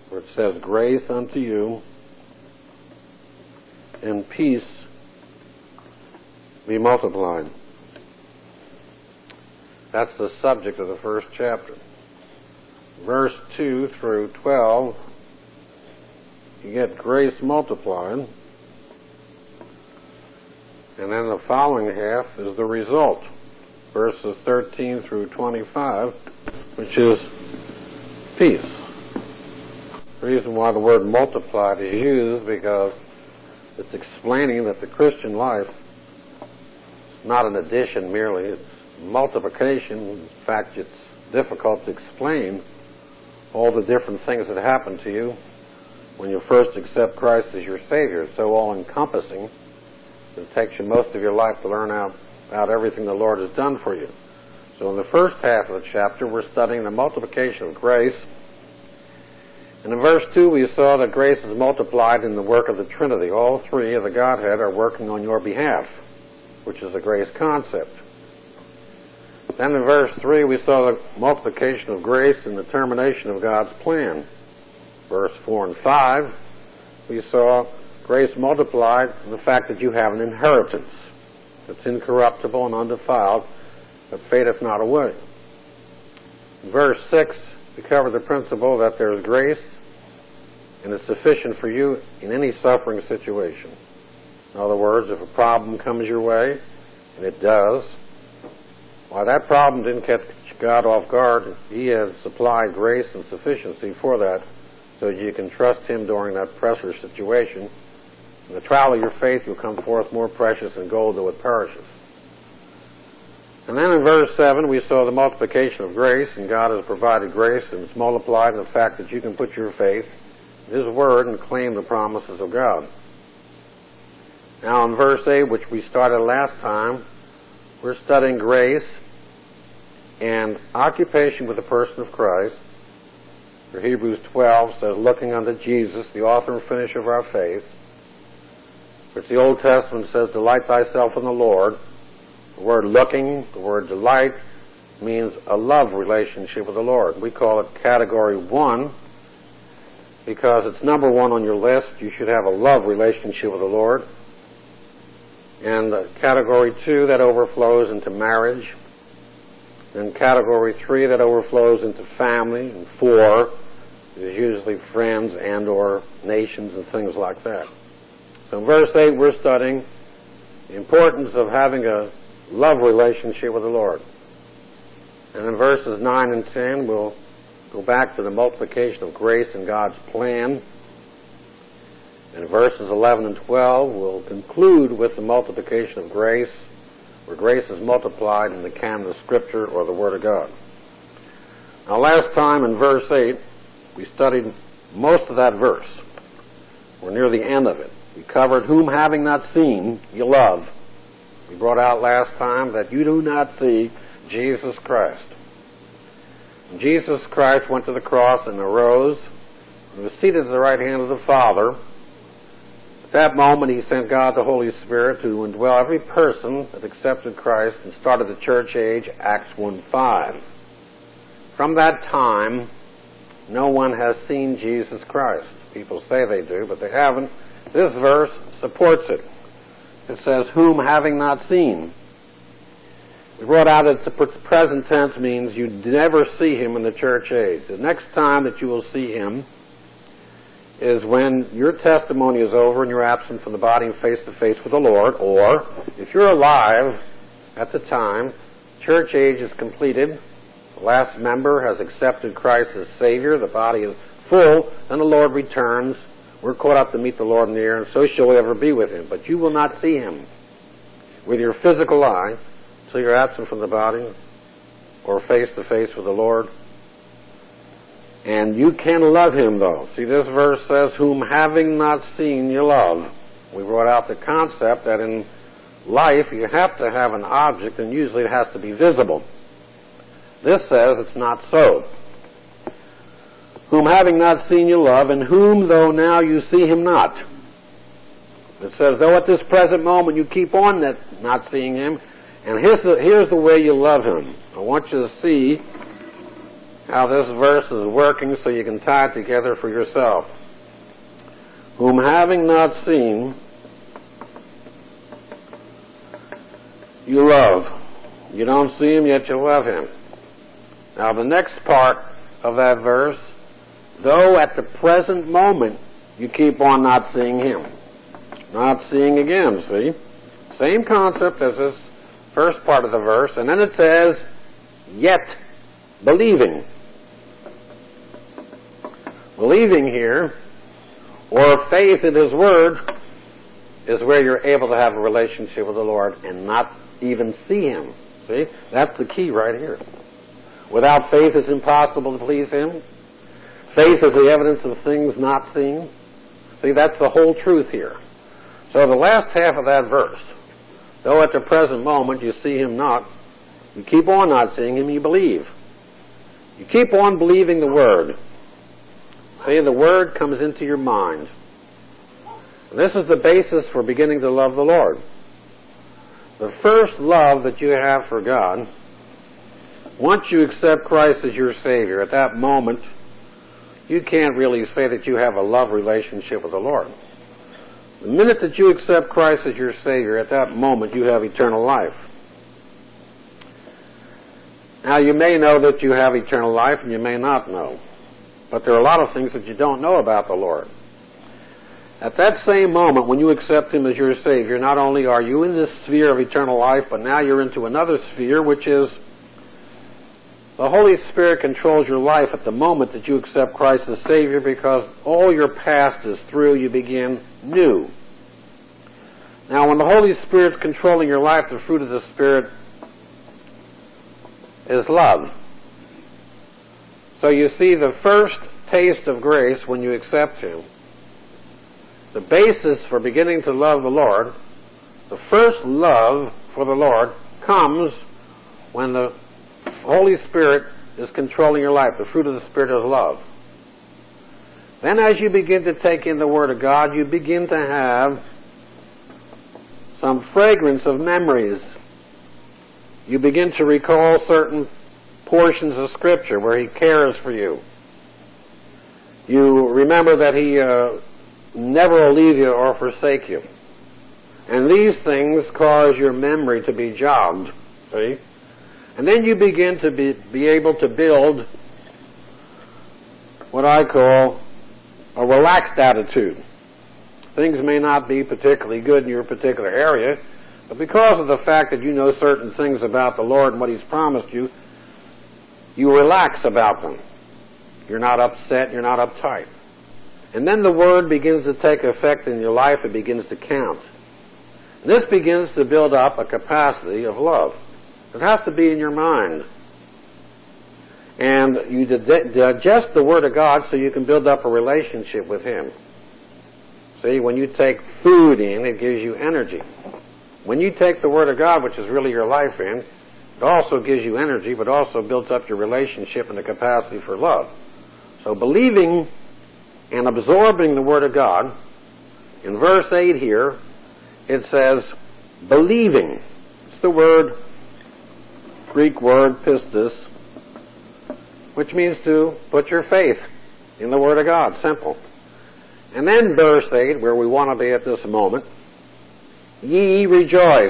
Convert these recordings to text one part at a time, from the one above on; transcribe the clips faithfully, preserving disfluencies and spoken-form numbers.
where it says, grace unto you and peace be multiplied. That's the subject of the first chapter. Verse two through twelve, you get grace multiplied. And then the following half is the result. Verses thirteen through twenty-five, which is peace. The reason why the word multiplied is used because it's explaining that the Christian life is not an addition merely, it's multiplication. In fact, it's difficult to explain all the different things that happen to you when you first accept Christ as your Savior. It's so all-encompassing that it takes you most of your life to learn out about everything the Lord has done for you. So in the first half of the chapter, we're studying the multiplication of grace. And in verse two, we saw that grace is multiplied in the work of the Trinity. All three of the Godhead are working on your behalf, which is a grace concept. Then in verse three, we saw the multiplication of grace and the termination of God's plan. Verse four and five, we saw grace multiplied in the fact that you have an inheritance that's incorruptible and undefiled, that fadeth not away. In verse six, we covered the principle that there is grace and it's sufficient for you in any suffering situation. In other words, if a problem comes your way, and it does, why, that problem didn't catch God off guard. He has supplied grace and sufficiency for that, so that you can trust Him during that pressure situation. In the trial of your faith, you'll come forth more precious than gold, though it perishes. And then in verse seven, we saw the multiplication of grace, and God has provided grace, and it's multiplied in the fact that you can put your faith in His Word and claim the promises of God. Now in verse eight, which we started last time, we're studying grace and occupation with the person of Christ. For Hebrews twelve says, looking unto Jesus, the author and finisher of our faith. Which the Old Testament says, delight thyself in the Lord. The word looking, the word delight, means a love relationship with the Lord. We call it category one because it's number one on your list. You should have a love relationship with the Lord. And uh, category two, that overflows into marriage. And category three, that overflows into family. And four is usually friends and or nations and things like that. So in verse eight, we're studying the importance of having a love relationship with the Lord. And in verses nine and ten, we'll go back to the multiplication of grace in God's plan. And in verses eleven and twelve, we'll conclude with the multiplication of grace, where grace is multiplied in the canon of Scripture or the Word of God. Now last time in verse eight, we studied most of that verse. We're near the end of it. We covered whom having not seen you love. We brought out last time that you do not see Jesus Christ. And Jesus Christ went to the cross and arose and was seated at the right hand of the Father. At that moment, He sent God the Holy Spirit to indwell every person that accepted Christ and started the church age, Acts one five. From that time, no one has seen Jesus Christ. People say they do, but they haven't. This verse supports it. It says, whom having not seen. We brought out that the present tense means you never see Him in the church age. The next time that you will see Him is when your testimony is over and you're absent from the body and face to face with the Lord, or if you're alive at the time, church age is completed, the last member has accepted Christ as Savior, the body is full, and the Lord returns. We're caught up to meet the Lord in the air, and so shall we ever be with Him. But you will not see Him with your physical eye until you're absent from the body or face to face with the Lord. And you can love Him, though. See, this verse says, whom having not seen you love. We brought out the concept that in life you have to have an object, and usually it has to be visible. This says it's not so. Whom having not seen you love, and whom though now you see Him not. It says, though at this present moment you keep on that not seeing Him, and here's the, here's the way you love Him. I want you to see how this verse is working so you can tie it together for yourself. Whom having not seen, you love. You don't see him, yet you love him. Now the next part of that verse, though at the present moment you keep on not seeing him. Not seeing again, see? Same concept as this first part of the verse, and then it says, yet believing. Believing here, or faith in his word, is where you're able to have a relationship with the Lord and not even see him. See? That's the key right here. Without faith it's impossible to please him. Faith is the evidence of things not seen. See, that's the whole truth here. So the last half of that verse, though at the present moment you see him not, you keep on not seeing him, you believe. You keep on believing the word. See, the word comes into your mind. This is the basis for beginning to love the Lord. The first love that you have for God, once you accept Christ as your Savior, at that moment, you can't really say that you have a love relationship with the Lord. The minute that you accept Christ as your Savior, at that moment you have eternal life. Now you may know that you have eternal life and you may not know. But there are a lot of things that you don't know about the Lord. At that same moment, when you accept him as your Savior, not only are you in this sphere of eternal life, but now you're into another sphere, which is the Holy Spirit controls your life at the moment that you accept Christ as Savior, because all your past is through, you begin new. Now, when the Holy Spirit's controlling your life, the fruit of the Spirit is love. So you see, the first taste of grace when you accept him, the basis for beginning to love the Lord, the first love for the Lord comes when the Holy Spirit is controlling your life. The fruit of the Spirit is love. Then as you begin to take in the Word of God, you begin to have some fragrance of memories. You begin to recall certain portions of Scripture where he cares for you. You remember that he uh, never will leave you or forsake you. And these things cause your memory to be jogged, see? And then you begin to be, be able to build what I call a relaxed attitude. Things may not be particularly good in your particular area, but because of the fact that you know certain things about the Lord and what he's promised you, you relax about them. You're not upset, you're not uptight. And then the Word begins to take effect in your life, it begins to count. And this begins to build up a capacity of love. It has to be in your mind. And you digest the Word of God so you can build up a relationship with him. See, when you take food in, it gives you energy. When you take the Word of God, which is really your life in, it also gives you energy, but also builds up your relationship and the capacity for love. So believing and absorbing the Word of God, in verse eight here, it says, believing. It's the word, Greek word, pistis, which means to put your faith in the Word of God. Simple. And then verse eight, where we want to be at this moment, ye rejoice.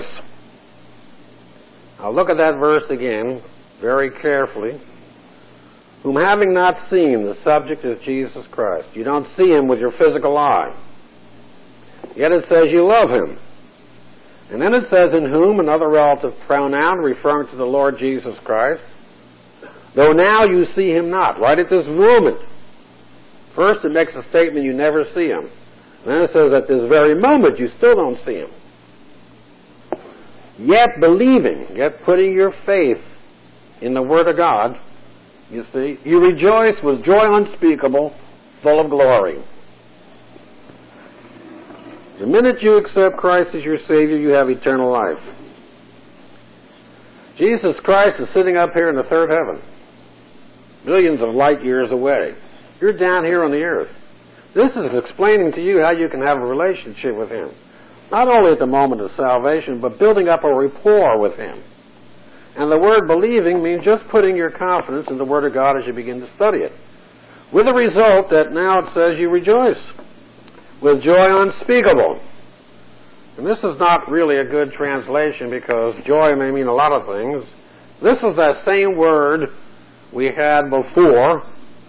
Now look at that verse again, very carefully. Whom having not seen, the subject is Jesus Christ. You don't see him with your physical eye. Yet it says you love him. And then it says in whom, another relative pronoun referring to the Lord Jesus Christ. Though now you see him not, right at this moment. First it makes a statement you never see him. And then it says at this very moment you still don't see him. Yet believing, yet putting your faith in the Word of God, you see, you rejoice with joy unspeakable, full of glory. The minute you accept Christ as your Savior, you have eternal life. Jesus Christ is sitting up here in the third heaven, millions of light years away. You're down here on the earth. This is explaining to you how you can have a relationship with him. Not only at the moment of salvation, but building up a rapport with him. And the word believing means just putting your confidence in the Word of God as you begin to study it. With the result that now it says you rejoice with joy unspeakable. And this is not really a good translation because joy may mean a lot of things. This is that same word we had before,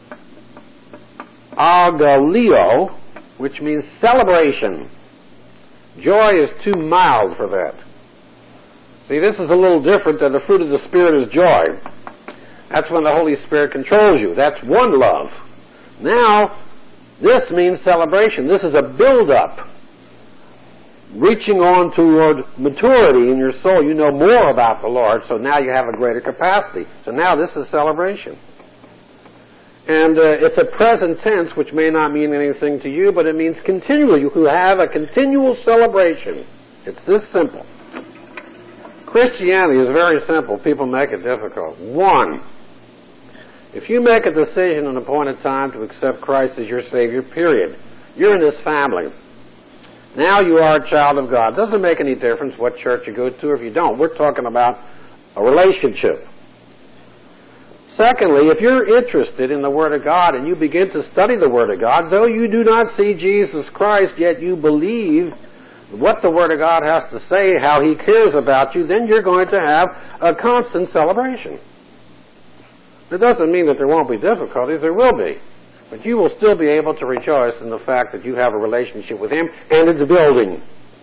agalio, which means celebration. Joy is too mild for that. See, this is a little different than the fruit of the Spirit is joy. That's when the Holy Spirit controls you. That's one love. Now, this means celebration. This is a build-up, reaching on toward maturity in your soul. You know more about the Lord, so now you have a greater capacity. So now this is celebration. And uh, it's a present tense, which may not mean anything to you, but it means continual. You have a continual celebration. It's this simple. Christianity is very simple. People make it difficult. One, if you make a decision in a point of time to accept Christ as your Savior, period, you're in this family. Now you are a child of God. It doesn't make any difference what church you go to or if you don't. We're talking about a relationship. Secondly, if you're interested in the Word of God and you begin to study the Word of God, though you do not see Jesus Christ, yet you believe what the Word of God has to say, how He cares about you, then you're going to have a constant celebration. It doesn't mean that there won't be difficulties. There will be. But you will still be able to rejoice in the fact that you have a relationship with Him and it's building.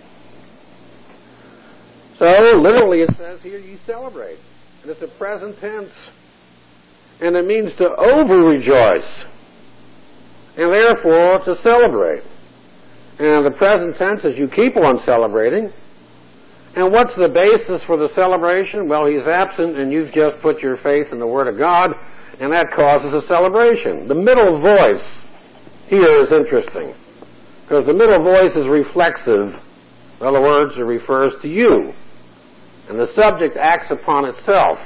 So, literally it says here, you celebrate. And it's a present tense. And it means to over-rejoice. And therefore, to celebrate. And the present tense is you keep on celebrating. And what's the basis for the celebration? Well, He's absent and you've just put your faith in the Word of God, and that causes a celebration. The middle voice here is interesting, because the middle voice is reflexive. In other words, it refers to you. And the subject acts upon itself.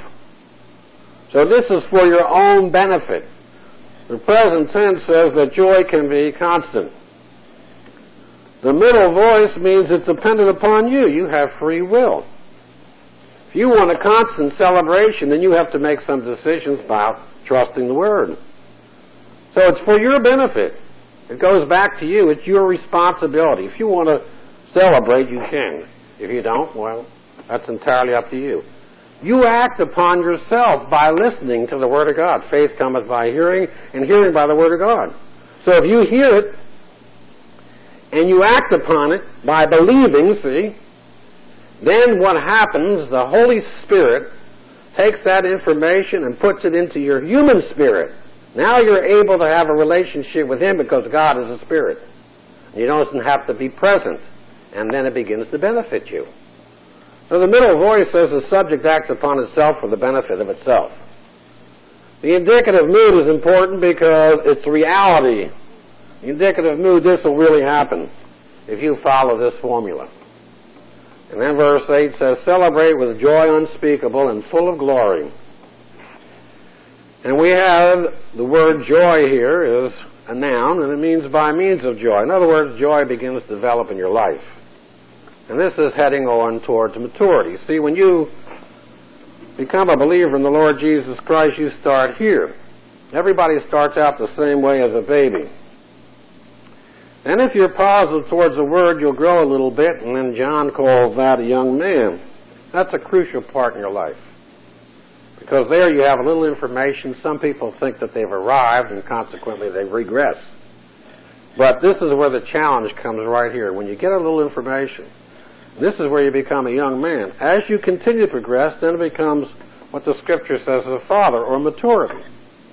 So this is for your own benefit. The present tense says that joy can be constant. The middle voice means it's dependent upon you. You have free will. If you want a constant celebration, then you have to make some decisions about trusting the Word. So it's for your benefit. It goes back to you. It's your responsibility. If you want to celebrate, you can. If you don't, well, that's entirely up to you. You act upon yourself by listening to the Word of God. Faith cometh by hearing, and hearing by the Word of God. So if you hear it, and you act upon it by believing, see, then what happens, the Holy Spirit takes that information and puts it into your human spirit. Now you're able to have a relationship with Him because God is a spirit. You don't have to be present, and then it begins to benefit you. So the middle voice says the subject acts upon itself for the benefit of itself. The indicative mood is important because it's reality. The indicative mood, this will really happen if you follow this formula. And then verse eight says, celebrate with joy unspeakable and full of glory. And we have the word joy here is a noun, and it means by means of joy. In other words, joy begins to develop in your life. And this is heading on towards maturity. See, when you become a believer in the Lord Jesus Christ, you start here. Everybody starts out the same way as a baby. And if you're positive towards the Word, you'll grow a little bit, and then John calls that a young man. That's a crucial part in your life. Because there you have a little information. Some people think that they've arrived, and consequently they regress. But this is where the challenge comes right here. When you get a little information, this is where you become a young man. As you continue to progress, then it becomes what the Scripture says is a father, or maturity.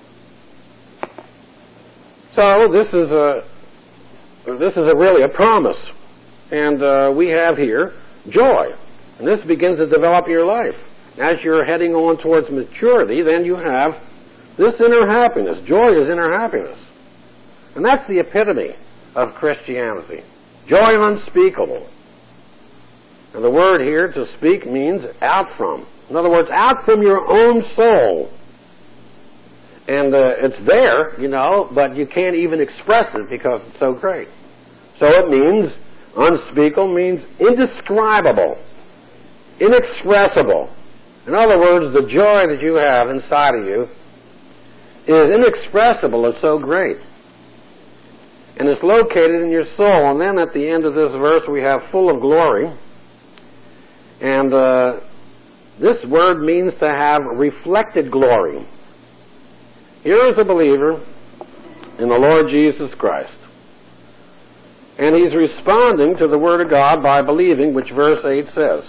So this is a This is a really a promise. And uh, we have here joy. And this begins to develop your life. As you're heading on towards maturity, then you have this inner happiness. Joy is inner happiness. And that's the epitome of Christianity. Joy unspeakable. And the word here, to speak, means out from. In other words, out from your own soul. And uh, it's there, you know, but you can't even express it because it's so great. So it means, unspeakable means indescribable, inexpressible. In other words, the joy that you have inside of you is inexpressible. It's so great. And it's located in your soul. And then at the end of this verse we have full of glory. And uh, this word means to have reflected glory. Here is a believer in the Lord Jesus Christ. And he's responding to the Word of God by believing, which verse eight says.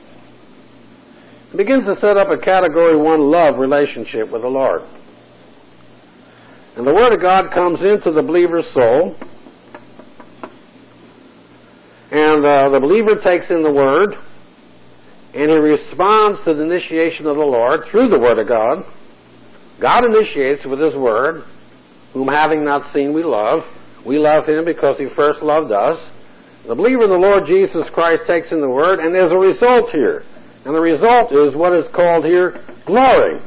He begins to set up a category one love relationship with the Lord. And the Word of God comes into the believer's soul. And uh, the believer takes in the Word. And he responds to the initiation of the Lord through the Word of God. God initiates with His Word, whom having not seen we love. We love Him because He first loved us. The believer in the Lord Jesus Christ takes in the Word, and there's a result here. And the result is what is called here glory.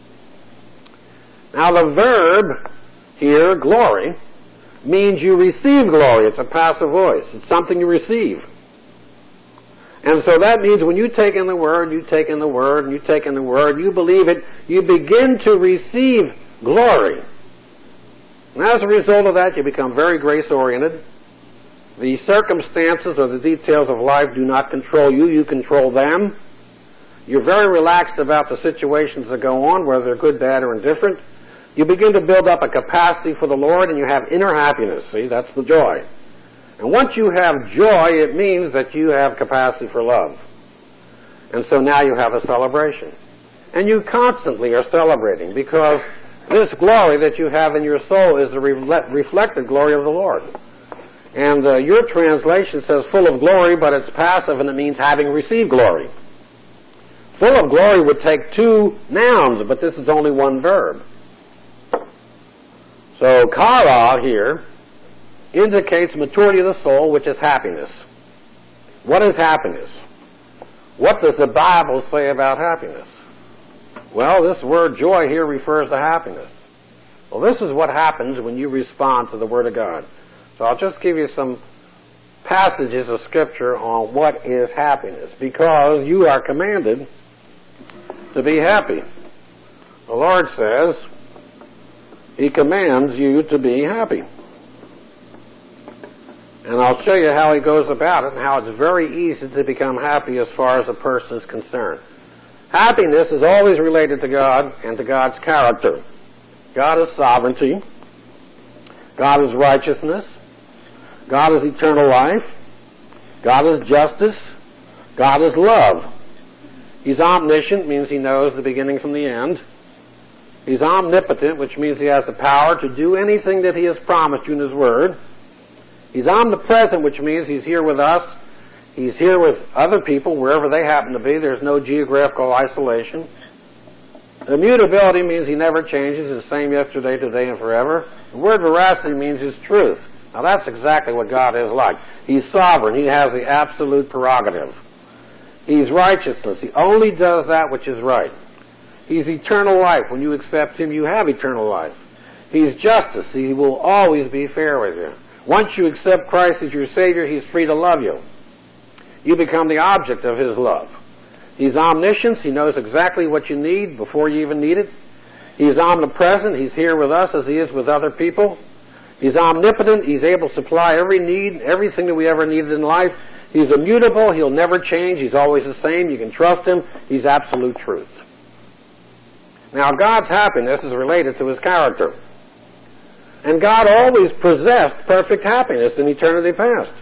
Now the verb here, glory, means you receive glory. It's a passive voice. It's something you receive. And so that means when you take in the Word, you take in the Word, and you take in the Word, you believe it, you begin to receive glory. And as a result of that, you become very grace-oriented. The circumstances or the details of life do not control you, you control them. You're very relaxed about the situations that go on, whether they're good, bad, or indifferent. You begin to build up a capacity for the Lord, and you have inner happiness. See, that's the joy. And once you have joy, it means that you have capacity for love. And so now you have a celebration. And you constantly are celebrating because this glory that you have in your soul is the re- reflected glory of the Lord. And uh, your translation says full of glory, but it's passive and it means having received glory. Full of glory would take two nouns, but this is only one verb. So kara here indicates maturity of the soul, which is happiness. What is happiness? What does the Bible say about happiness? Well, this word joy here refers to happiness. Well, this is what happens when you respond to the Word of God. So I'll just give you some passages of Scripture on what is happiness, because you are commanded to be happy. The Lord says He commands you to be happy. And I'll show you how He goes about it and how it's very easy to become happy as far as a person is concerned. Happiness is always related to God and to God's character. God is sovereignty. God is righteousness. God is eternal life. God is justice. God is love. He's omniscient, means He knows the beginning from the end. He's omnipotent, which means He has the power to do anything that He has promised you in His Word. He's omnipresent, which means He's here with us. He's here with other people, wherever they happen to be. There's no geographical isolation. Immutability means He never changes. He's the same yesterday, today, and forever. The word veracity means His truth. Now that's exactly what God is like. He's sovereign. He has the absolute prerogative. He's righteousness. He only does that which is right. He's eternal life. When you accept Him, you have eternal life. He's justice. He will always be fair with you. Once you accept Christ as your Savior, He's free to love you. You become the object of His love. He's omniscience. He knows exactly what you need before you even need it. He's omnipresent. He's here with us as He is with other people. He's omnipotent. He's able to supply every need, everything that we ever needed in life. He's immutable. He'll never change. He's always the same. You can trust Him. He's absolute truth. Now, God's happiness is related to His character. And God always possessed perfect happiness in eternity past.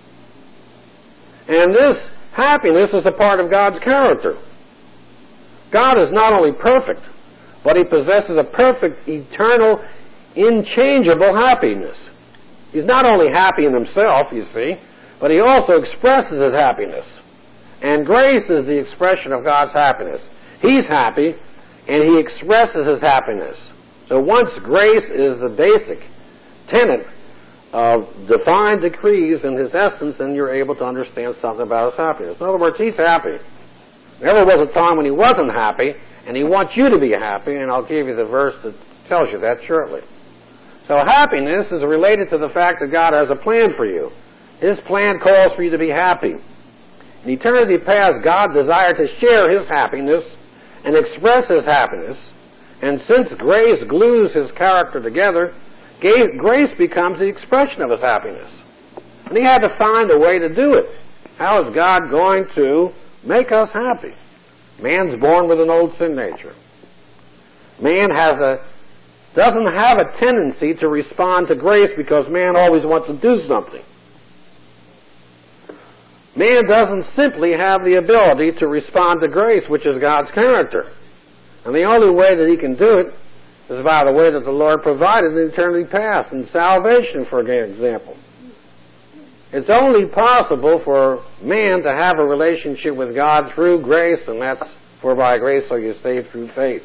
And this happiness is a part of God's character. God is not only perfect, but He possesses a perfect, eternal, inchangeable happiness. He's not only happy in Himself, you see, but He also expresses His happiness. And grace is the expression of God's happiness. He's happy, and He expresses His happiness. So once grace is the basic tenet of defined decrees in His essence, then you're able to understand something about His happiness. In other words, He's happy. There never was a time when He wasn't happy, and He wants you to be happy, and I'll give you the verse that tells you that shortly. So happiness is related to the fact that God has a plan for you. His plan calls for you to be happy. In eternity past, God desired to share His happiness and express his happiness. And since grace glues his character together, grace becomes the expression of his happiness. And he had to find a way to do it. How is God going to make us happy? Man's born with an old sin nature. Man has a, doesn't have a tendency to respond to grace because man always wants to do something. Man doesn't simply have the ability to respond to grace, which is God's character. And the only way that he can do it is by the way that the Lord provided in eternity past, in salvation, for example. It's only possible for man to have a relationship with God through grace, and that's for by grace are you saved through faith.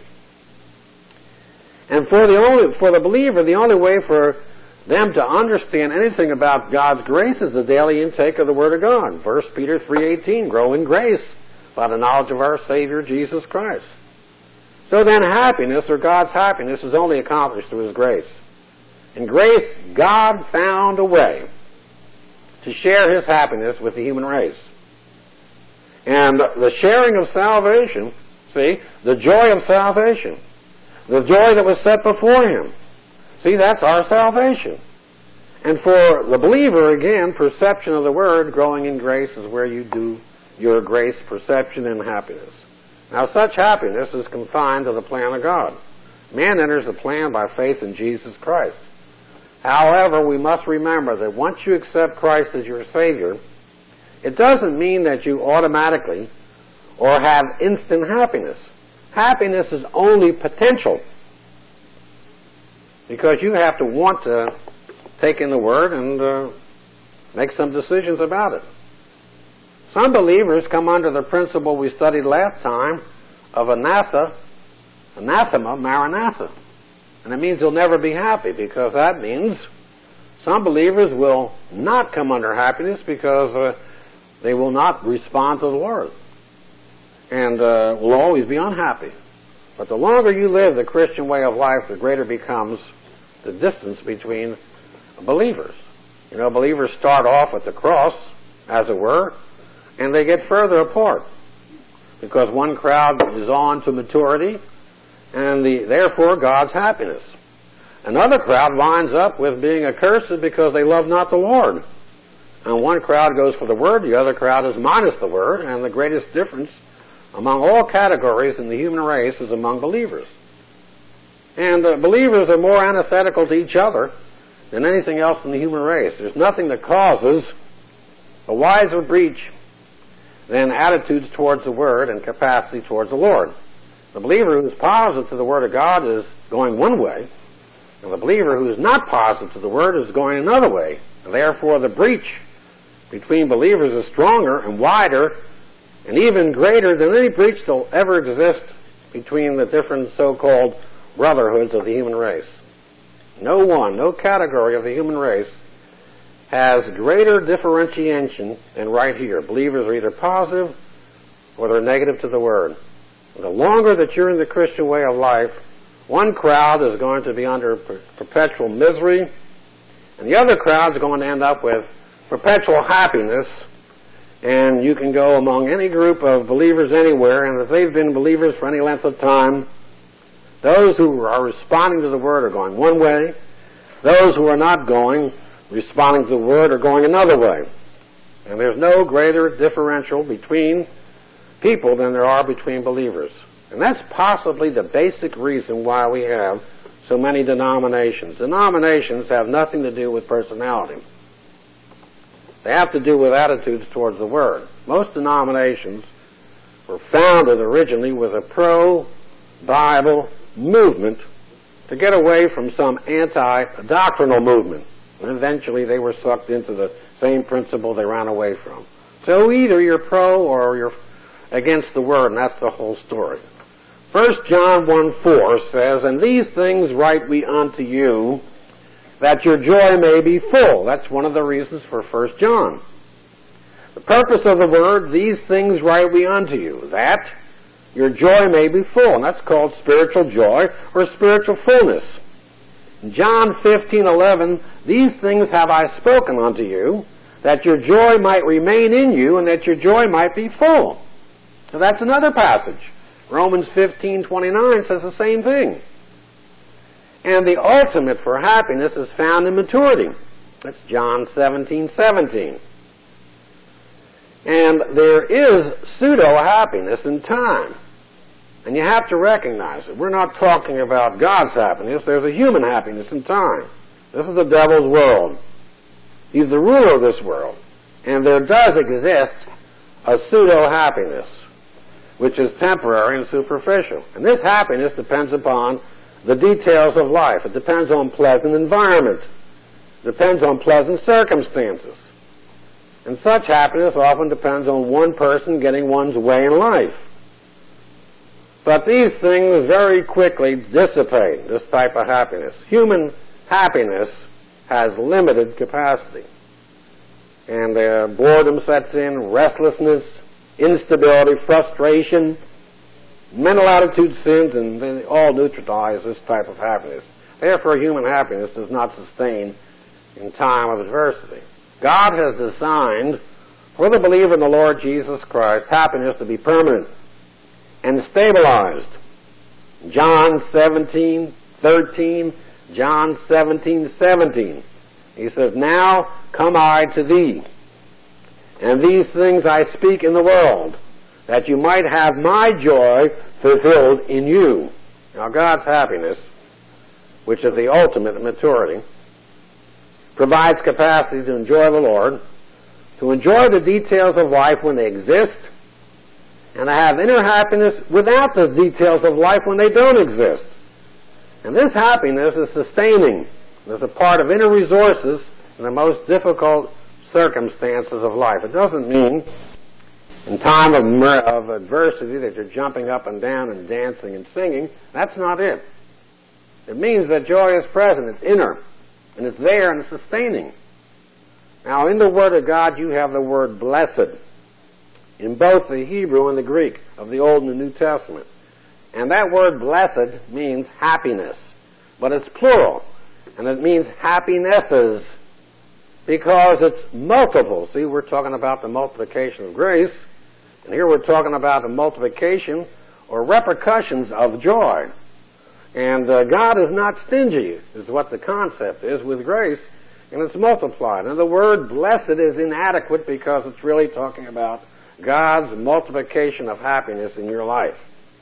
And for the only for the believer, the only way for them to understand anything about God's grace is the daily intake of the Word of God. First Peter three eighteen, grow in grace by the knowledge of our Savior Jesus Christ. So then happiness, or God's happiness, is only accomplished through His grace. In grace, God found a way to share His happiness with the human race. And the sharing of salvation, see, the joy of salvation, the joy that was set before Him, see, that's our salvation. And for the believer, again, perception of the Word, growing in grace, is where you do your grace perception and happiness. Now, such happiness is confined to the plan of God. Man enters the plan by faith in Jesus Christ. However, we must remember that once you accept Christ as your Savior, it doesn't mean that you automatically or have instant happiness. Happiness is only potential, because you have to want to take in the Word and uh, make some decisions about it. Some believers come under the principle we studied last time of anatha, anathema maranatha. And it means they'll never be happy, because that means some believers will not come under happiness because uh, they will not respond to the Lord and uh, will always be unhappy. But the longer you live the Christian way of life, the greater becomes the distance between believers. You know, believers start off at the cross, as it were, and they get further apart, because one crowd is on to maturity and the, therefore God's happiness. Another crowd winds up with being accursed because they love not the Lord. And one crowd goes for the Word, the other crowd is minus the Word, and the greatest difference among all categories in the human race is among believers. And uh, believers are more antithetical to each other than anything else in the human race. There's nothing that causes a wiser breach than attitudes towards the Word and capacity towards the Lord. The believer who is positive to the Word of God is going one way, and the believer who is not positive to the Word is going another way. And therefore, the breach between believers is stronger and wider and even greater than any breach that will ever exist between the different so-called brotherhoods of the human race. No one, no category of the human race has greater differentiation than right here. Believers are either positive or they're negative to the Word. The longer that you're in the Christian way of life, one crowd is going to be under per- perpetual misery, and the other crowd is going to end up with perpetual happiness. And you can go among any group of believers anywhere, and if they've been believers for any length of time, those who are responding to the Word are going one way. Those who are not going, responding to the Word, are going another way. And there's no greater differential between people than there are between believers. And that's possibly the basic reason why we have so many denominations. Denominations have nothing to do with personality. They have to do with attitudes towards the Word. Most denominations were founded originally with a pro-Bible movement to get away from some anti-doctrinal movement. And eventually they were sucked into the same principle they ran away from. So either you're pro or you're against the Word, and that's the whole story. First John one four says, and these things write we unto you, that your joy may be full. That's one of the reasons for First John. The purpose of the word, these things write we unto you, that your joy may be full. And that's called spiritual joy or spiritual fullness. In John fifteen eleven, these things have I spoken unto you, that your joy might remain in you, and that your joy might be full. So that's another passage. Romans fifteen twenty-nine says the same thing. And the ultimate for happiness is found in maturity. That's John seventeen seventeen. And there is pseudo-happiness in time. And you have to recognize it. We're not talking about God's happiness. There's a human happiness in time. This is the devil's world. He's the ruler of this world. And there does exist a pseudo-happiness, which is temporary and superficial. And this happiness depends upon the details of life. It depends on pleasant environment. It depends on pleasant circumstances. And such happiness often depends on one person getting one's way in life. But these things very quickly dissipate, this type of happiness. Human happiness has limited capacity. And uh, boredom sets in, restlessness, instability, frustration, mental attitude sins, and they all neutralize this type of happiness. Therefore, human happiness does not sustain in time of adversity. God has designed for the believer in the Lord Jesus Christ happiness to be permanent and stabilized. John seventeen thirteen, John seventeen seventeen. He says, "Now come I to thee, and these things I speak in the world, that you might have my joy fulfilled in you." Now God's happiness, which is the ultimate maturity, provides capacity to enjoy the Lord, to enjoy the details of life when they exist, and to have inner happiness without the details of life when they don't exist. And this happiness is sustaining. It's a part of inner resources in the most difficult circumstances of life. It doesn't mean in time of, of adversity that you're jumping up and down and dancing and singing. That's not it. It means that joy is present. It's inner. And it's there and it's sustaining. Now, in the Word of God, you have the word blessed in both the Hebrew and the Greek of the Old and the New Testament. And that word blessed means happiness. But it's plural. And it means happinesses because it's multiple. See, we're talking about the multiplication of grace. And here we're talking about the multiplication or repercussions of joy. And uh, God is not stingy, is what the concept is with grace, and it's multiplied. And the word blessed is inadequate because it's really talking about God's multiplication of happiness in your life.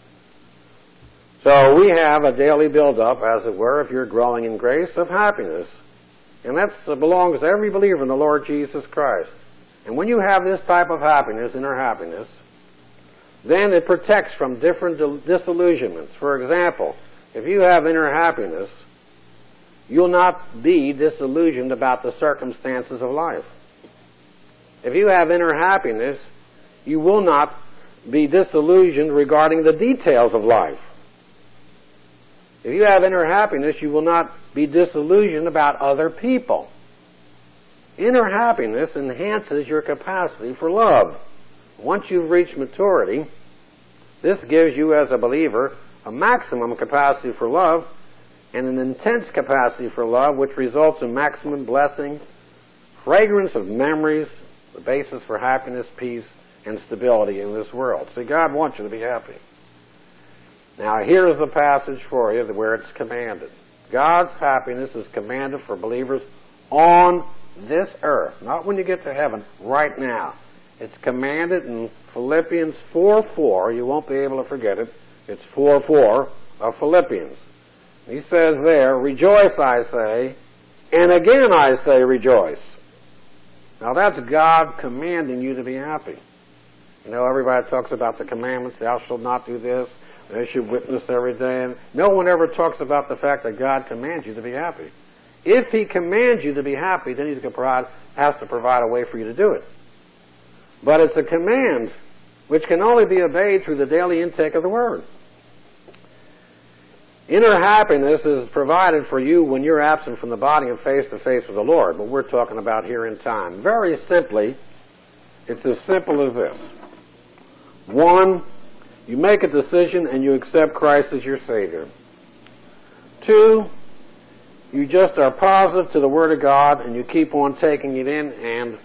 So we have a daily build-up, as it were, if you're growing in grace, of happiness. And that uh, belongs to every believer in the Lord Jesus Christ. And when you have this type of happiness, inner happiness, then it protects from different disillusionments. For example, if you have inner happiness, you'll not be disillusioned about the circumstances of life. If you have inner happiness, you will not be disillusioned regarding the details of life. If you have inner happiness, you will not be disillusioned about other people. Inner happiness enhances your capacity for love. Once you've reached maturity, this gives you as a believer a maximum capacity for love and an intense capacity for love, which results in maximum blessing, fragrance of memories, the basis for happiness, peace, and stability in this world. See, God wants you to be happy. Now, here's the passage for you where it's commanded. God's happiness is commanded for believers on this earth, not when you get to heaven, right now. It's commanded in Philippians four four. You won't be able to forget it. It's four four of Philippians. He says there, "Rejoice, I say, and again I say rejoice." Now that's God commanding you to be happy. You know, everybody talks about the commandments, thou shalt not do this, thou should witness every day. And no one ever talks about the fact that God commands you to be happy. If He commands you to be happy, then He has to provide a way for you to do it. But it's a command which can only be obeyed through the daily intake of the Word. Inner happiness is provided for you when you're absent from the body and face to face with the Lord, but we're talking about here in time. Very simply, it's as simple as this. One, you make a decision and you accept Christ as your Savior. Two, you just are positive to the Word of God and you keep on taking it in and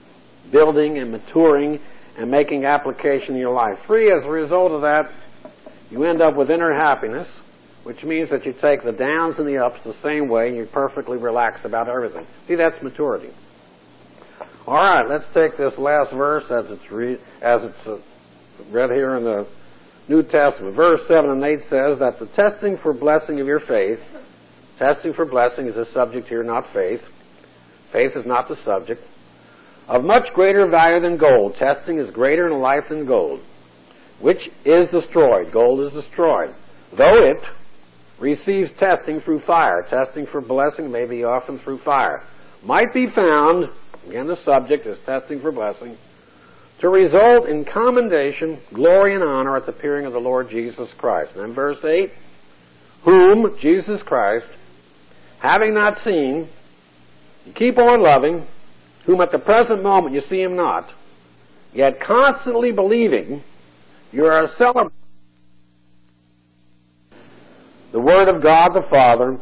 building and maturing and making application in your life. Three, as a result of that, you end up with inner happiness, which means that you take the downs and the ups the same way and you're perfectly relaxed about everything. See, that's maturity. All right, let's take this last verse as it's, re- as it's uh, read here in the New Testament. Verse seven and eight says that the testing for blessing of your faith, testing for blessing is the subject here, not faith. Faith is not the subject. Of much greater value than gold. Testing is greater in life than gold, which is destroyed. Gold is destroyed. Though it receives testing through fire. Testing for blessing may be often through fire. Might be found, again the subject is testing for blessing, to result in commendation, glory, and honor at the appearing of the Lord Jesus Christ. And then verse eight, whom, Jesus Christ, having not seen, you keep on loving, whom at the present moment you see him not, yet constantly believing, you are celebrating the Word of God the Father.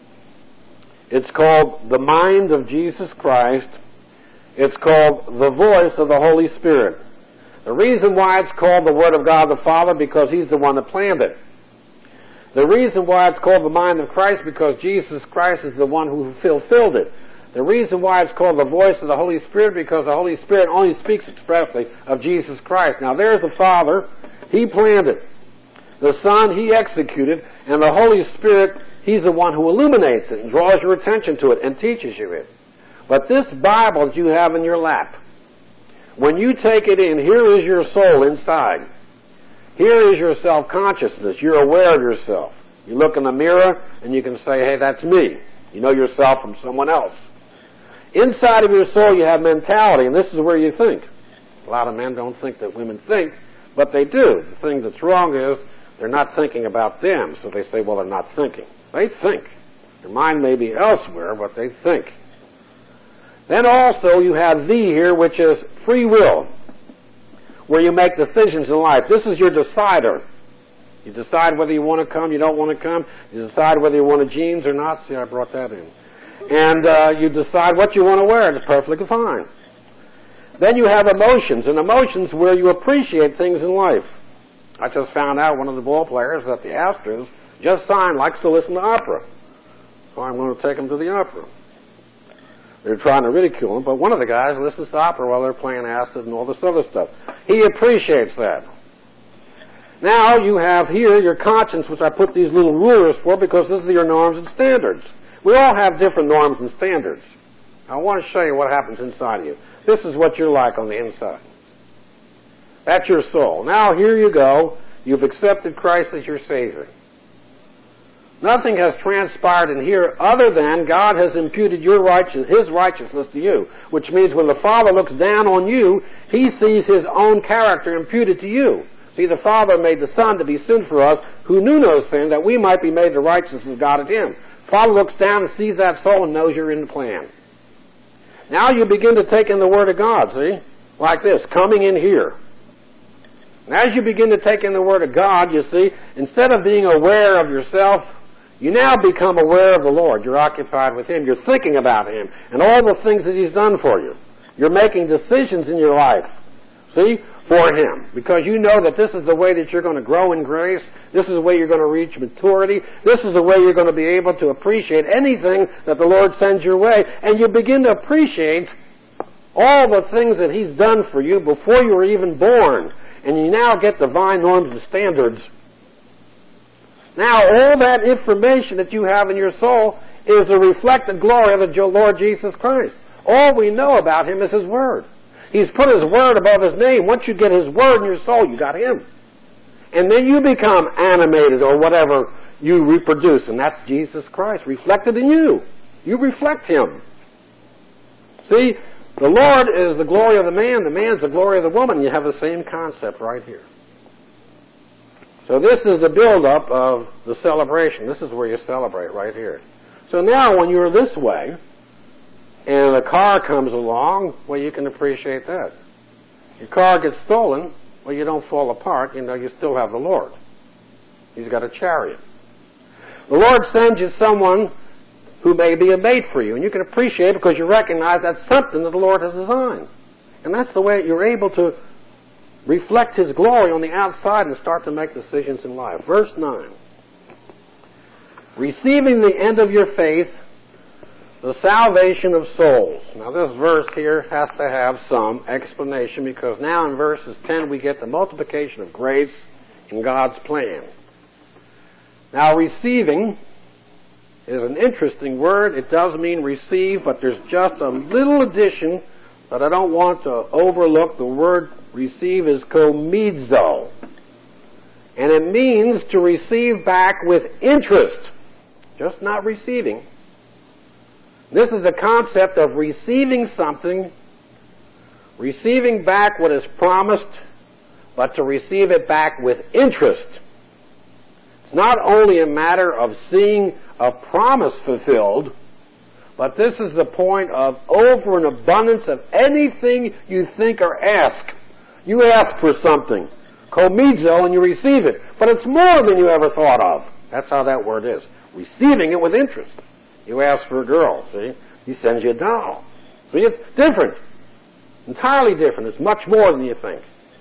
It's called the mind of Jesus Christ. It's called the voice of the Holy Spirit. The reason why it's called the Word of God the Father, because He's the one that planned it. The reason why it's called the mind of Christ, because Jesus Christ is the one who fulfilled it. The reason why it's called the voice of the Holy Spirit, because the Holy Spirit only speaks expressly of Jesus Christ. Now there's the Father. He planned it. The Son, He executed. And the Holy Spirit, He's the one who illuminates it and draws your attention to it and teaches you it. But this Bible that you have in your lap, when you take it in, here is your soul inside. Here is your self-consciousness. You're aware of yourself. You look in the mirror and you can say, hey, that's me. You know yourself from someone else. Inside of your soul you have mentality, and this is where you think. A lot of men don't think that women think, but they do. The thing that's wrong is they're not thinking about them, so they say, well, they're not thinking. They think. Their mind may be elsewhere, but they think. Then also you have thee here, which is free will, where you make decisions in life. This is your decider. You decide whether you want to come, you don't want to come. You decide whether you want a jeans or not. See, I brought that in. And uh, you decide what you want to wear. It's perfectly fine. Then you have emotions, and emotions where you appreciate things in life. I just found out one of the ball players that the Astros just signed likes to listen to opera. So I'm going to take him to the opera. They're trying to ridicule him, but one of the guys listens to opera while they're playing acid and all this other stuff. He appreciates that. Now you have here your conscience, which I put these little rulers for because this is your norms and standards. We all have different norms and standards. I want to show you what happens inside of you. This is what you're like on the inside. That's your soul. Now here you go. You've accepted Christ as your Savior. Nothing has transpired in here other than God has imputed your righteous, His righteousness to you, which means when the Father looks down on you, He sees His own character imputed to you. See, the Father made the Son to be sin for us, who knew no sin, that we might be made the righteousness of God in Him. Father looks down and sees that soul and knows you're in the plan. Now you begin to take in the Word of God, see? Like this, coming in here. And as you begin to take in the Word of God, you see, instead of being aware of yourself, you now become aware of the Lord. You're occupied with Him. You're thinking about Him and all the things that He's done for you. You're making decisions in your life, see, for Him. Because you know that this is the way that you're going to grow in grace. This is the way you're going to reach maturity. This is the way you're going to be able to appreciate anything that the Lord sends your way. And you begin to appreciate all the things that He's done for you before you were even born. And you now get divine norms and standards. Now, all that information that you have in your soul is the reflected glory of the Lord Jesus Christ. All we know about Him is His Word. He's put His Word above His name. Once you get His Word in your soul, you got Him. And then you become animated or whatever you reproduce, and that's Jesus Christ reflected in you. You reflect Him. See, the Lord is the glory of the man, the man's the glory of the woman. You have the same concept right here. So this is the build-up of the celebration. This is where you celebrate right here. So now when you're this way, and a car comes along, well, you can appreciate that. Your car gets stolen, well, you don't fall apart. You know, you still have the Lord. He's got a chariot. The Lord sends you someone who may be a mate for you, and you can appreciate it because you recognize that's something that the Lord has designed. And that's the way you're able to reflect His glory on the outside and start to make decisions in life. Verse nine. Receiving the end of your faith, the salvation of souls. Now this verse here has to have some explanation, because now in verses ten we get the multiplication of grace in God's plan. Now receiving is an interesting word. It does mean receive, but there's just a little addition that I don't want to overlook. The word receive is komizo. And it means to receive back with interest, just not receiving. This is the concept of receiving something, receiving back what is promised, but to receive it back with interest. It's not only a matter of seeing a promise fulfilled, but this is the point of over an abundance of anything you think or ask. You ask for something, komizo, and you receive it, but it's more than you ever thought of. That's how that word is. Receiving it with interest. You ask for a girl, see? He sends you a doll. See, it's different. Entirely different. It's much more than you think.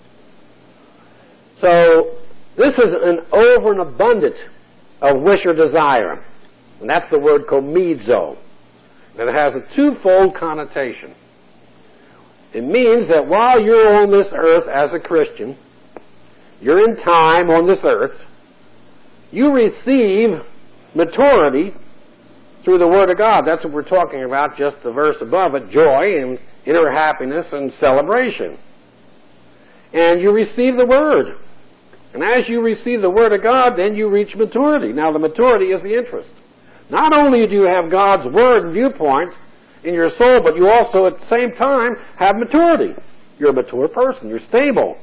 So, this is an over and abundant of wish or desire. And that's the word komizo. And it has a twofold connotation. It means that while you're on this earth as a Christian, you're in time on this earth, you receive maturity through the Word of God. That's what we're talking about, just the verse above it, joy and inner happiness and celebration. And you receive the Word. And as you receive the Word of God, then you reach maturity. Now the maturity is the interest. Not only do you have God's Word and viewpoint in your soul, but you also at the same time have maturity. You're a mature person. You're stable.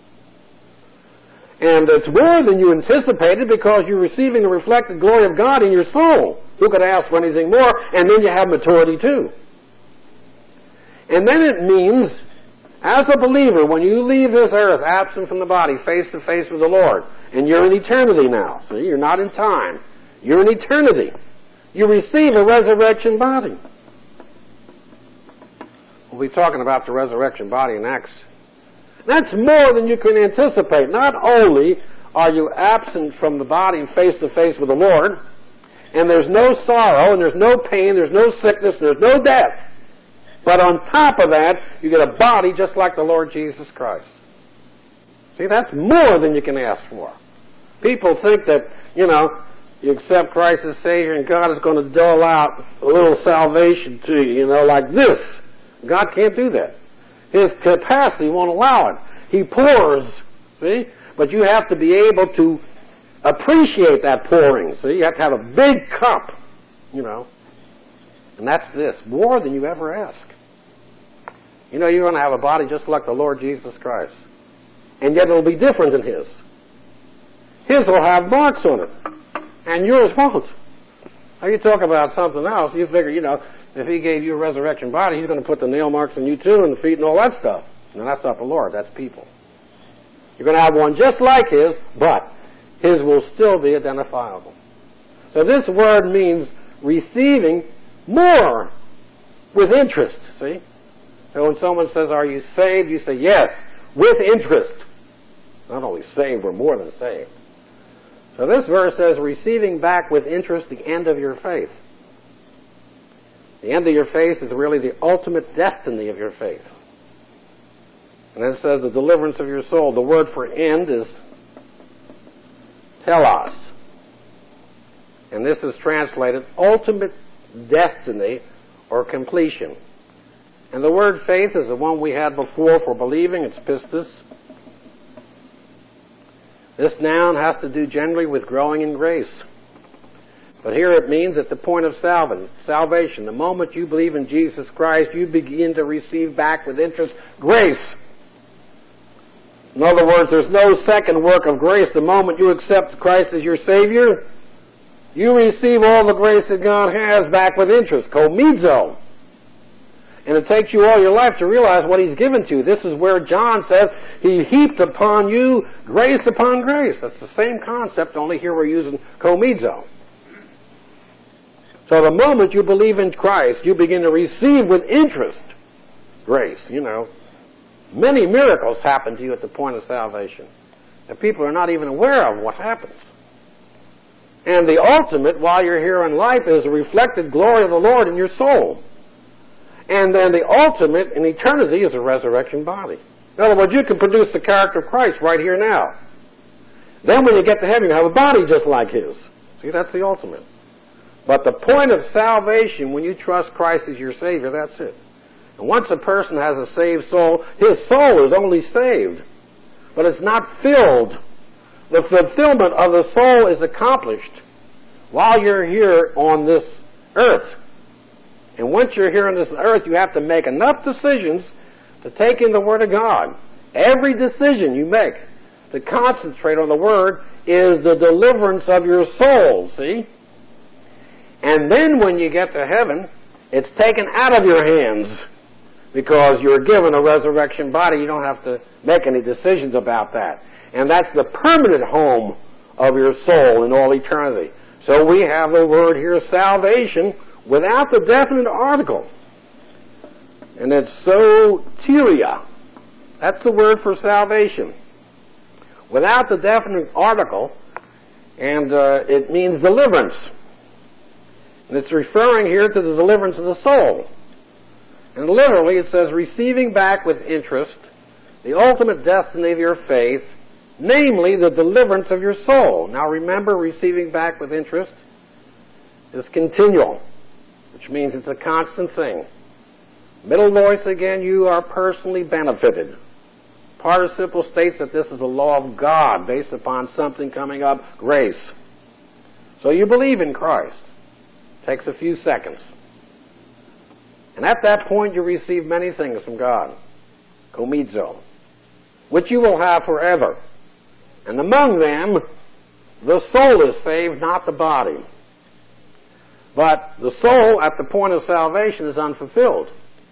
And it's more than you anticipated, because you're receiving the reflected glory of God in your soul. Who could ask for anything more? And then you have maturity too. And then it means, as a believer, when you leave this earth absent from the body, face to face with the Lord, and you're in eternity now. See, you're not in time. You're in eternity. You receive a resurrection body. We'll be talking about the resurrection body in Acts. That's more than you can anticipate. Not only are you absent from the body and face to face with the Lord, and there's no sorrow, and there's no pain, there's no sickness, there's no death, but on top of that, you get a body just like the Lord Jesus Christ. See, that's more than you can ask for. People think that, you know, you accept Christ as Savior and God is going to dole out a little salvation to you, you know, like this. God can't do that. His capacity won't allow it. He pours, see? But you have to be able to appreciate that pouring, see? You have to have a big cup, you know. And that's this, more than you ever ask. You know, you're going to have a body just like the Lord Jesus Christ. And yet it'll be different than His. His will have marks on it. And yours won't. Now you talk about something else, you figure, you know, if He gave you a resurrection body, He's going to put the nail marks on you too, and the feet and all that stuff. No, that's not the Lord, that's people. You're going to have one just like His, but His will still be identifiable. So this word means receiving more with interest, see? So when someone says, are you saved? You say, yes, with interest. Not only saved, we're more than saved. So this verse says, receiving back with interest the end of your faith. The end of your faith is really the ultimate destiny of your faith. And then it says the deliverance of your soul. The word for end is telos. And this is translated ultimate destiny or completion. And the word faith is the one we had before for believing. It's pistis. This noun has to do generally with growing in grace. But here it means at the point of salvation, the moment you believe in Jesus Christ, you begin to receive back with interest grace. In other words, there's no second work of grace. The moment you accept Christ as your Savior, you receive all the grace that God has back with interest, komizo. And it takes you all your life to realize what He's given to you. This is where John says, He heaped upon you grace upon grace. That's the same concept, only here we're using komizo. So the moment you believe in Christ, you begin to receive with interest grace, you know. Many miracles happen to you at the point of salvation. And people are not even aware of what happens. And the ultimate, while you're here in life, is a reflected glory of the Lord in your soul. And then the ultimate in eternity is a resurrection body. In other words, you can produce the character of Christ right here now. Then when you get to heaven, you have a body just like His. See, that's the ultimate. But the point of salvation, when you trust Christ as your Savior, that's it. And once a person has a saved soul, his soul is only saved, but it's not filled. The fulfillment of the soul is accomplished while you're here on this earth. And once you're here on this earth, you have to make enough decisions to take in the Word of God. Every decision you make to concentrate on the Word is the deliverance of your soul, see? And then when you get to heaven, it's taken out of your hands because you're given a resurrection body. You don't have to make any decisions about that. And that's the permanent home of your soul in all eternity. So we have the word here, salvation, without the definite article. And it's soteria. That's the word for salvation. Without the definite article, and uh, it means deliverance. And it's referring here to the deliverance of the soul. And literally it says, receiving back with interest the ultimate destiny of your faith, namely the deliverance of your soul. Now remember, receiving back with interest is continual, which means it's a constant thing. Middle voice again, you are personally benefited. Participle states that this is a law of God based upon something coming up, grace. So you believe in Christ. Takes a few seconds. And at that point you receive many things from God. Komizo. Which you will have forever. And among them, the soul is saved, not the body. But the soul at the point of salvation is unfulfilled.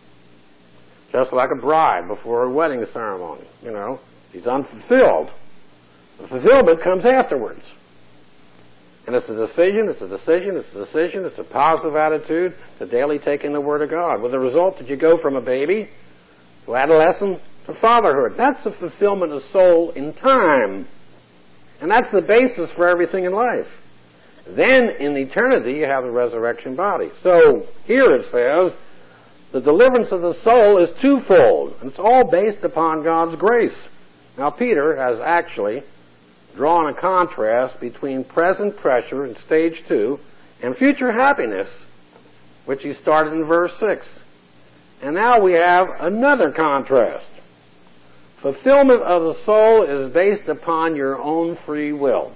Just like a bride before a wedding ceremony. You know, she's unfulfilled. The fulfillment comes afterwards. And it's a decision, it's a decision, it's a decision, it's a positive attitude, it's a daily taking the Word of God. With the result that you go from a baby to adolescence to fatherhood. That's the fulfillment of soul in time. And that's the basis for everything in life. Then, in eternity, you have the resurrection body. So, here it says, the deliverance of the soul is twofold. And it's all based upon God's grace. Now, Peter has actually drawn a contrast between present pressure in stage two and future happiness, which he started in verse six. And now we have another contrast. Fulfillment of the soul is based upon your own free will.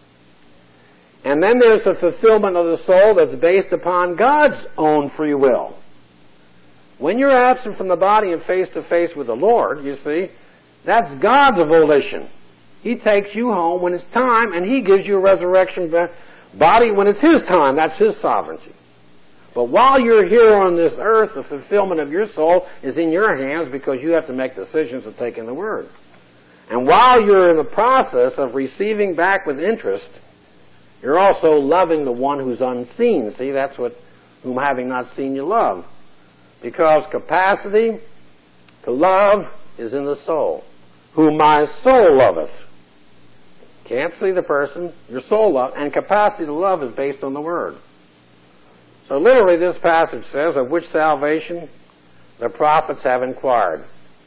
And then there's a fulfillment of the soul that's based upon God's own free will. When you're absent from the body and face to face with the Lord, you see, that's God's volition. He takes you home when it's time, and He gives you a resurrection body when it's His time. That's His sovereignty. But while you're here on this earth, the fulfillment of your soul is in your hands because you have to make decisions of taking the Word. And while you're in the process of receiving back with interest, you're also loving the one who's unseen. See, that's what, whom having not seen you love. Because capacity to love is in the soul. Whom my soul loveth. Can't see the person, your soul love, and capacity to love is based on the Word. So literally this passage says, of which salvation the prophets have inquired,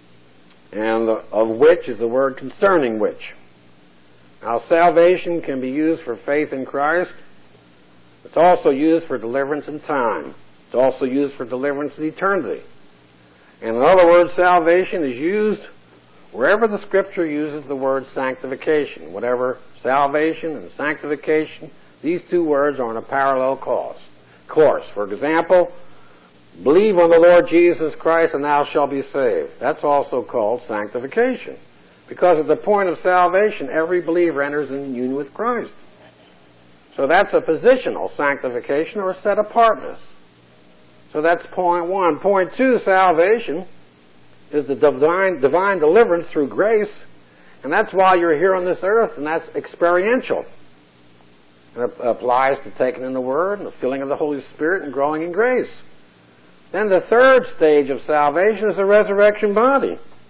and the, of which is the word concerning which. Now salvation can be used for faith in Christ. It's also used for deliverance in time. It's also used for deliverance in eternity. And in other words, salvation is used wherever the Scripture uses the word sanctification. Whatever salvation and sanctification, these two words are on a parallel course. Course. For example, believe on the Lord Jesus Christ and thou shalt be saved. That's also called sanctification. Because at the point of salvation, every believer enters in union with Christ. So that's a positional sanctification or a set apartness. So that's point one. Point two, salvation is the divine, divine deliverance through grace. And that's why you're here on this earth, and that's experiential. And it applies to taking in the Word and the filling of the Holy Spirit and growing in grace. Then the third stage of salvation is the resurrection body.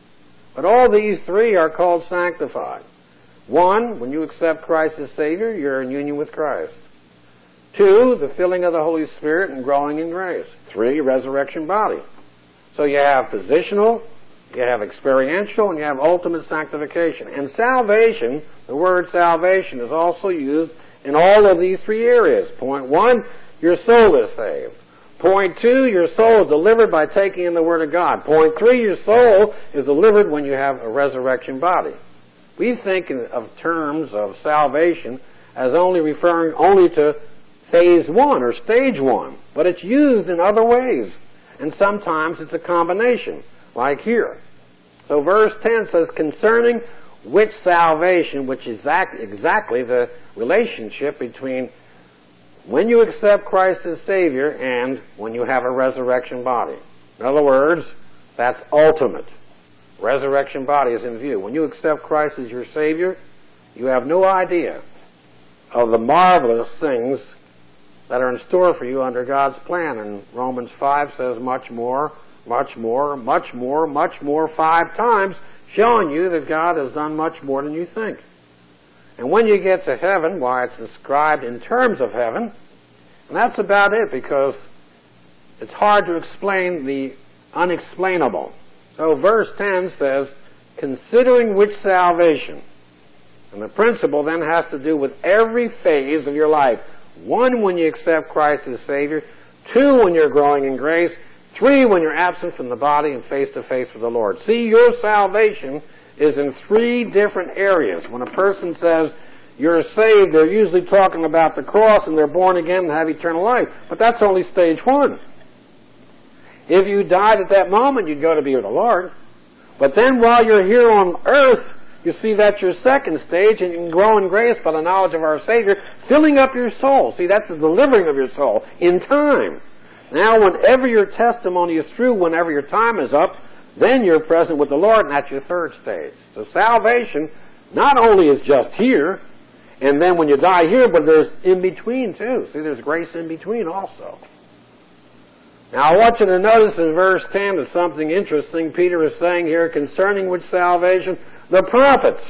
But all these three are called sanctified. One, when you accept Christ as Savior, you're in union with Christ. Two, the filling of the Holy Spirit and growing in grace. Three, resurrection body. So you have positional, you have experiential, and you have ultimate sanctification. And salvation, the word salvation, is also used in all of these three areas. Point one, your soul is saved. Point two, your soul is delivered by taking in the Word of God. Point three, your soul is delivered when you have a resurrection body. We think in, of terms of salvation as only referring only to phase one or stage one, but it's used in other ways. And sometimes it's a combination, like here. So verse ten says, concerning which salvation, which is exact, exactly the relationship between when you accept Christ as Savior and when you have a resurrection body. In other words, that's ultimate. Resurrection body is in view. When you accept Christ as your Savior, you have no idea of the marvelous things that are in store for you under God's plan. And Romans five says much more, much more, much more, much more, five times, showing you that God has done much more than you think. And when you get to heaven, why, it's described in terms of heaven, and that's about it, because it's hard to explain the unexplainable. So verse ten says, considering which salvation, and the principle then has to do with every phase of your life. One, when you accept Christ as Savior. Two, when you're growing in grace. Three, when you're absent from the body and face to face with the Lord. See, your salvation is in three different areas. When a person says you're saved, they're usually talking about the cross and they're born again and have eternal life. But that's only stage one. If you died at that moment, you'd go to be with the Lord. But then while you're here on earth, you see that's your second stage, and you can grow in grace by the knowledge of our Savior, filling up your soul. See, that's the delivering of your soul in time. Now, whenever your testimony is through, whenever your time is up, then you're present with the Lord, and that's your third stage. So salvation not only is just here, and then when you die here, but there's in between too. See, there's grace in between also. Now, I want you to notice in verse ten that something interesting Peter is saying here concerning which salvation. The prophets.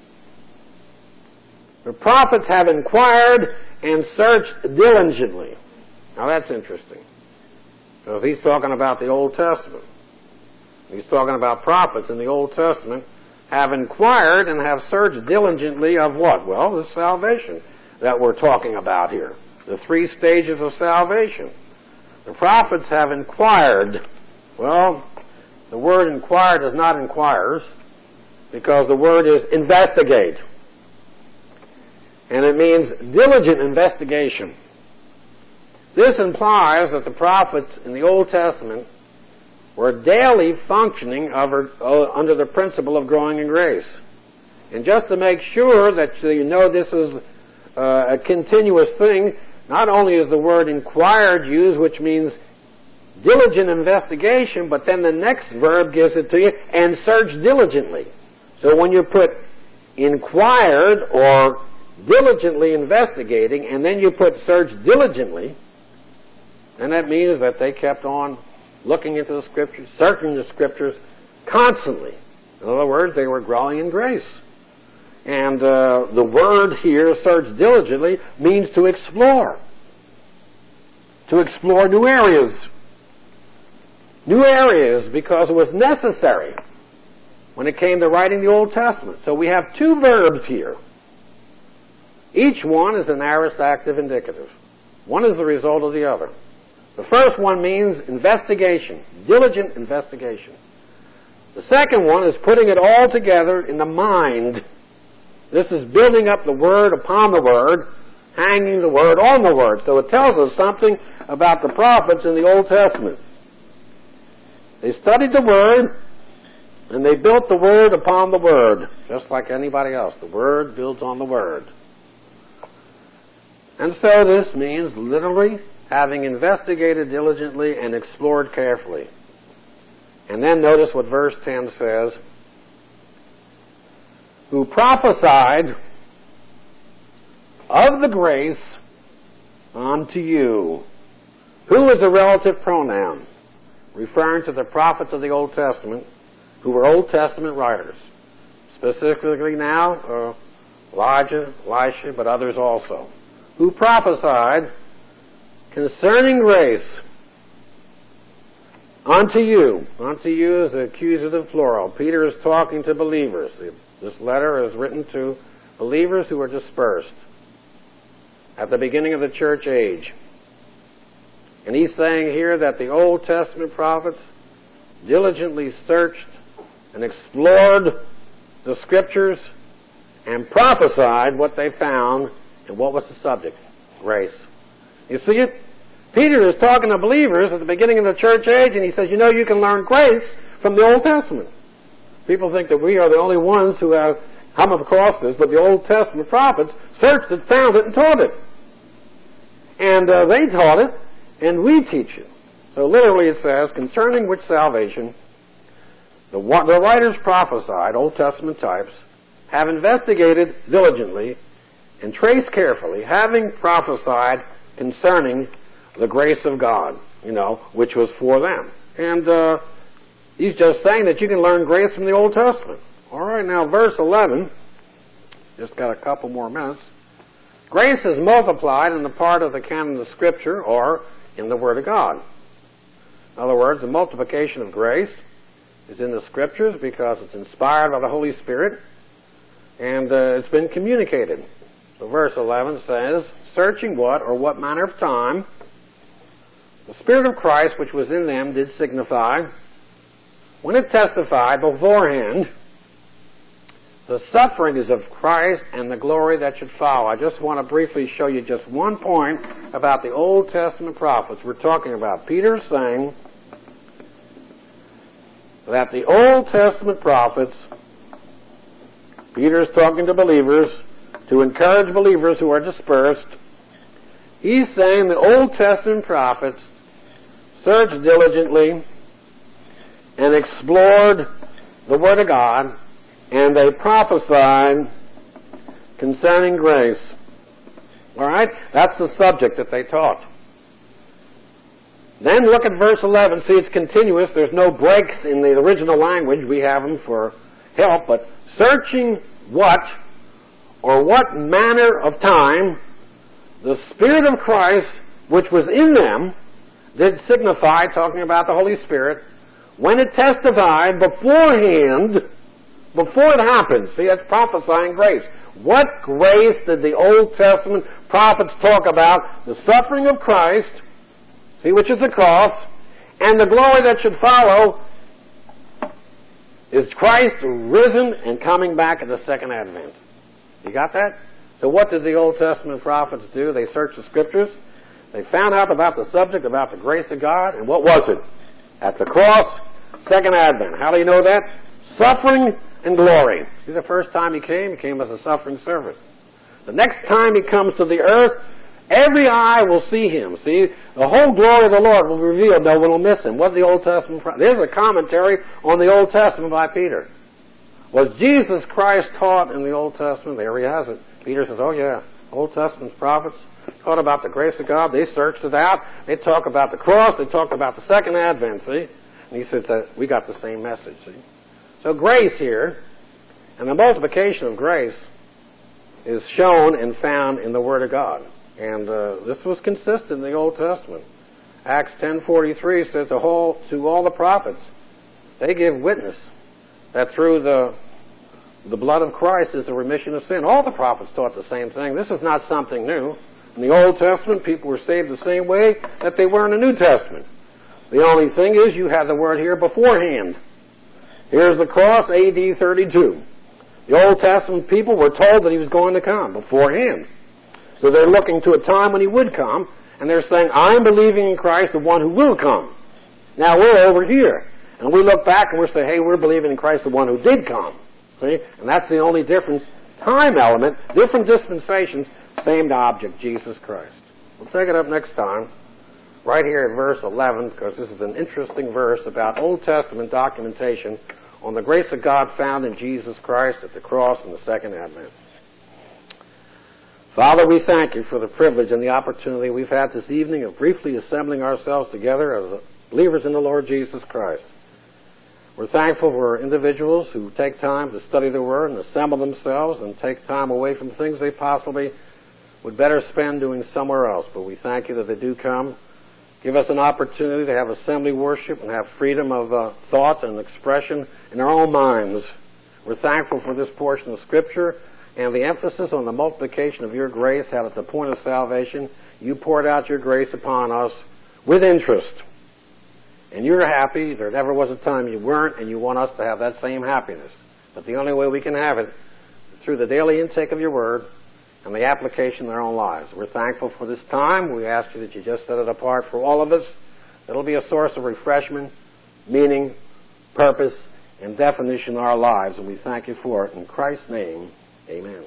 The prophets have inquired and searched diligently. Now, that's interesting, because he's talking about the Old Testament. He's talking about prophets in the Old Testament have inquired and have searched diligently of what? Well, the salvation that we're talking about here. The three stages of salvation. The prophets have inquired. Well, the word inquired is not inquirers, because the word is investigate. And it means diligent investigation. This implies that the prophets in the Old Testament were daily functioning over, uh, under the principle of growing in grace. And just to make sure that you know this is uh, a continuous thing, not only is the word inquired used, which means diligent investigation, but then the next verb gives it to you, and search diligently. So when you put inquired or diligently investigating, and then you put search diligently, then that means that they kept on looking into the Scriptures, searching the Scriptures constantly. In other words, they were growing in grace. And uh, the word here, search diligently, means to explore. To explore new areas. New areas because it was necessary when it came to writing the Old Testament. So we have two verbs here. Each one is an aorist active indicative. One is the result of the other. The first one means investigation, diligent investigation. The second one is putting it all together in the mind. This is building up the Word upon the Word, hanging the Word on the Word. So it tells us something about the prophets in the Old Testament. They studied the Word, and they built the Word upon the Word, just like anybody else. The Word builds on the Word. And so this means literally having investigated diligently and explored carefully. And then notice what verse ten says. Who prophesied of the grace unto you. Who is a relative pronoun, referring to the prophets of the Old Testament, who were Old Testament writers. Specifically now, uh, Elijah, Elisha, but others also, who prophesied concerning grace unto you. Unto you is the accusative plural. Peter is talking to believers. This letter is written to believers who are dispersed at the beginning of the church age. And he's saying here that the Old Testament prophets diligently searched and explored the Scriptures and prophesied what they found. And what was the subject? Grace. You see it? Peter is talking to believers at the beginning of the church age, and he says, you know, you can learn grace from the Old Testament. People think that we are the only ones who have come across this, but the Old Testament prophets searched it, found it, and taught it. And uh, they taught it, and we teach it. So literally it says, concerning which salvation the, the writers prophesied, Old Testament types, have investigated diligently and traced carefully, having prophesied concerning the grace of God, you know, which was for them. And uh, he's just saying that you can learn grace from the Old Testament. All right, now verse eleven, just got a couple more minutes. Grace is multiplied in the part of the canon of Scripture or in the Word of God. In other words, the multiplication of grace is in the Scriptures because it's inspired by the Holy Spirit and uh, it's been communicated. So verse eleven says, searching what or what manner of time the Spirit of Christ which was in them did signify, when it testified beforehand the sufferings of Christ and the glory that should follow. I just want to briefly show you just one point about the Old Testament prophets we're talking about. Peter is saying that the Old Testament prophets, Peter is talking to believers, to encourage believers who are dispersed. He's saying the Old Testament prophets searched diligently and explored the Word of God, and they prophesied concerning grace. All right? That's the subject that they taught. Then look at verse eleven. See, it's continuous. There's no breaks in the original language. We have them for help. But searching what or what manner of time the Spirit of Christ, which was in them, did signify, talking about the Holy Spirit, when it testified beforehand, before it happened. See, that's prophesying grace. What grace did the Old Testament prophets talk about? The suffering of Christ, see, which is the cross, and the glory that should follow is Christ risen and coming back at the second advent. You got that? So what did the Old Testament prophets do? They searched the Scriptures. They found out about the subject, about the grace of God, and what was it? At the cross, second advent. How do you know that? Suffering and glory. See, the first time he came, he came as a suffering servant. The next time he comes to the earth, every eye will see him. See, the whole glory of the Lord will be revealed. No one will miss him. What did the Old Testament? There's a commentary on the Old Testament by Peter. Was Jesus Christ taught in the Old Testament? There he has it. Peter says, oh yeah, Old Testament prophets taught about the grace of God. They searched it out. They talk about the cross. They talk about the second advent, see? And he says that we got the same message, see? So grace here, and the multiplication of grace, is shown and found in the Word of God. And uh, this was consistent in the Old Testament. Acts ten forty-three says the whole, to all the prophets, they give witness that through the the blood of Christ is the remission of sin. All the prophets taught the same thing. This is not something new. In the Old Testament, people were saved the same way that they were in the New Testament. The only thing is you have the word here beforehand. Here's the cross, A D thirty-two. The Old Testament people were told that he was going to come beforehand. So they're looking to a time when he would come, and they're saying, I'm believing in Christ, the one who will come. Now we're over here. And we look back and we say, hey, we're believing in Christ, the one who did come. See? And that's the only difference. Time element, different dispensations, same object, Jesus Christ. We'll take it up next time, right here at verse eleven, because this is an interesting verse about Old Testament documentation on the grace of God found in Jesus Christ at the cross and the second advent. Father, we thank you for the privilege and the opportunity we've had this evening of briefly assembling ourselves together as believers in the Lord Jesus Christ. We're thankful for individuals who take time to study the Word and assemble themselves and take time away from things they possibly would better spend doing somewhere else. But we thank you that they do come. Give us an opportunity to have assembly worship and have freedom of uh, thought and expression in our own minds. We're thankful for this portion of Scripture and the emphasis on the multiplication of your grace, how at the point of salvation you poured out your grace upon us with interest. And you're happy. There never was a time you weren't, and you want us to have that same happiness. But the only way we can have it is through the daily intake of your Word and the application in our own lives. We're thankful for this time. We ask you that you just set it apart for all of us. It'll be a source of refreshment, meaning, purpose, and definition in our lives, and we thank you for it. In Christ's name, amen.